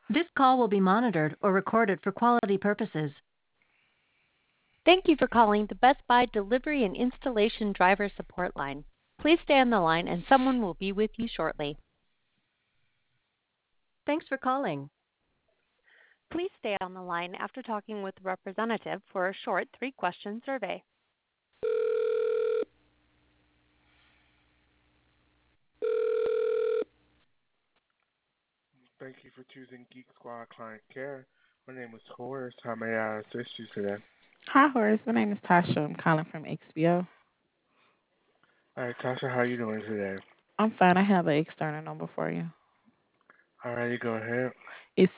This call will be monitored or recorded for quality purposes. Thank you for calling the Best Buy Delivery and Installation Driver Support Line. Please stay on the line and someone will be with you shortly. Thanks for calling. Please stay on the line after talking with a representative for a short 3-question survey. Thank you for choosing Geek Squad Client Care. My name is Horace. How may I assist you today? Hi, Horace. My name is Tasha. I'm calling from XBO. All right, Tasha, how are you doing today? I'm fine. I have an external number for you. All righty, go ahead. It's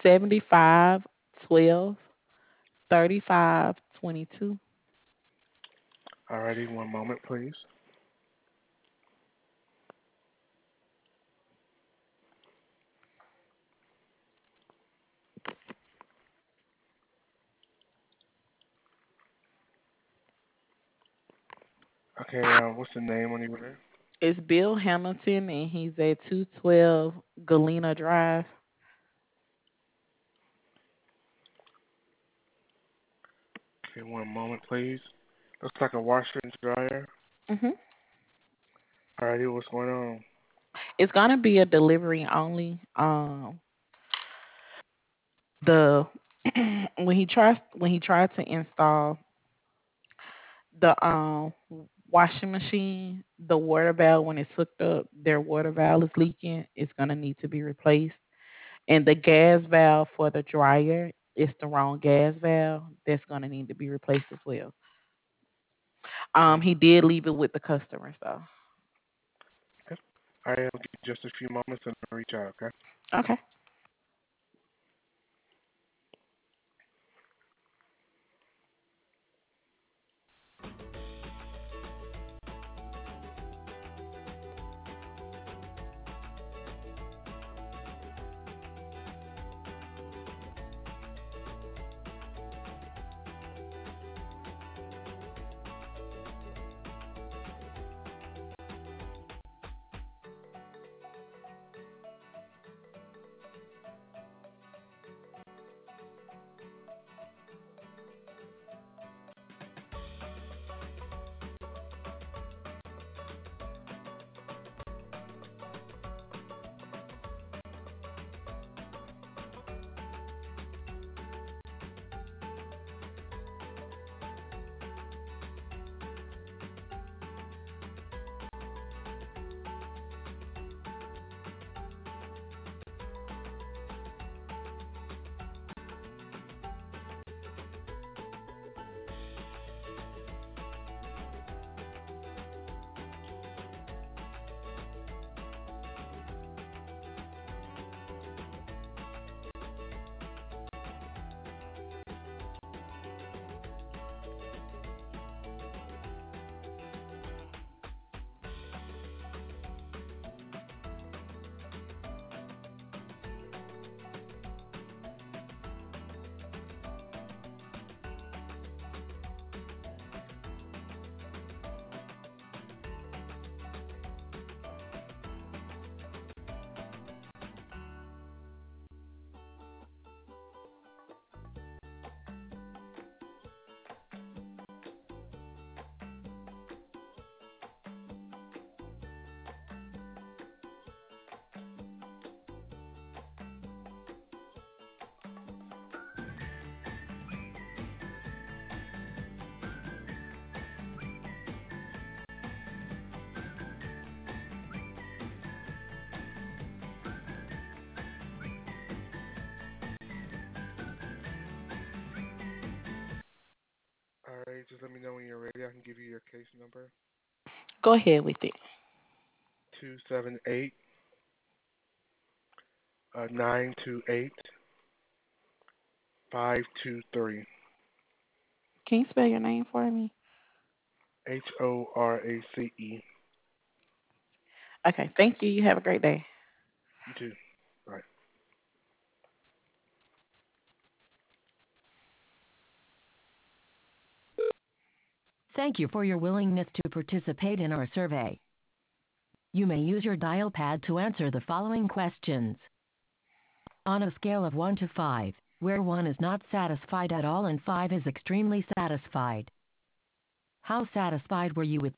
7512 3522. All righty, one moment, please. Okay, what's the name on the order? It's Bill Hamilton, and he's at 212 Galena Drive. Okay, one moment, please. Looks like a washer and dryer. hmm All righty, what's going on? It's gonna be a delivery only. The when he tried to install the washing machine, the water valve when it's hooked up, their water valve is leaking. It's gonna need to be replaced. And the gas valve for the dryer is the wrong gas valve. That's gonna need to be replaced as well. Okay. He did leave it with the customers though. Okay. All right, I'll give you just a few moments and I'll reach out, okay? Okay. All right, just let me know when you're ready. I can give you your case number. Go ahead with it. 278 928 523. Can you spell your name for me? HORACE. Okay. Thank you. You have a great day. You too. All right. Thank you for your willingness to participate in our survey. You may use your dial pad to answer the following questions. On a scale of 1 to 5, where 1 is not satisfied at all and 5 is extremely satisfied, how satisfied were you with